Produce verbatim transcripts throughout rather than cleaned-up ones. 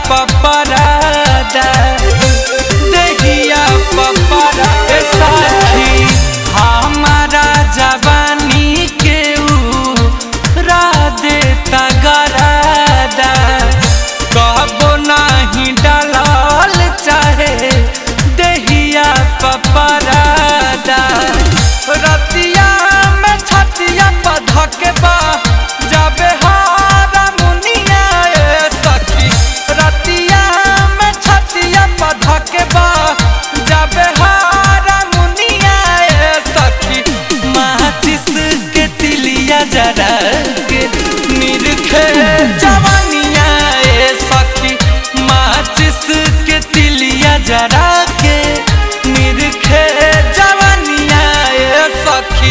पपरादा देहिया पपरा साथी हमारा जवानी के उड़ा देता गरादा कबो नहीं डालल चाहे देहिया पपरादा रतिया में छतिया पधके बा जाबे हारा मुनिया ए सखी रतिया में छतिया पधके बा जाबे हारा मुनिया ए सखी माचिस के तिलिया जरा के निरखे जवानिया ए सखी माचिस के तिलिया जरा के निरखे जवानिया ए सखी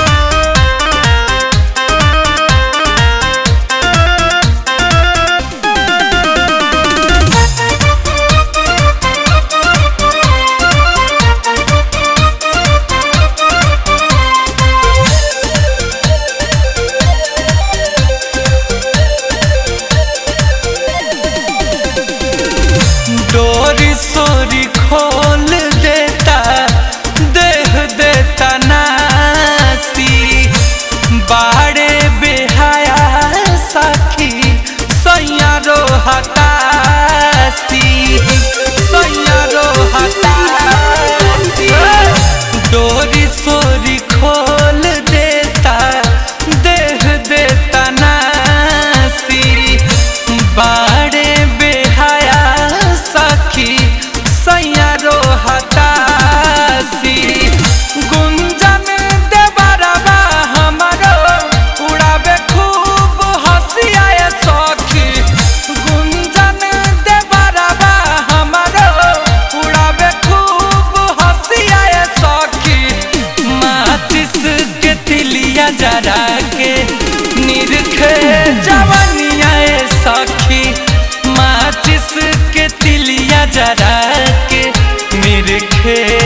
डोरी सोरी खोल देता देह देता नासी बाड़े बेहाया सखी सैया रो हतासी सैया रो हतासी डोरी सोरी खोल देता देह देता नासी बाड़े बेहाया सखी सैया रो हतासी गुंजन देवरबा हमारो उड़ावे खूब हंसिया सखी गुंजन देवरबा हमारो उड़ावे खूब हंसिया सखी माचिस के तिलिया जरा के निरखे जवानिया सखी माचिस के तिलिया जरा के निरखे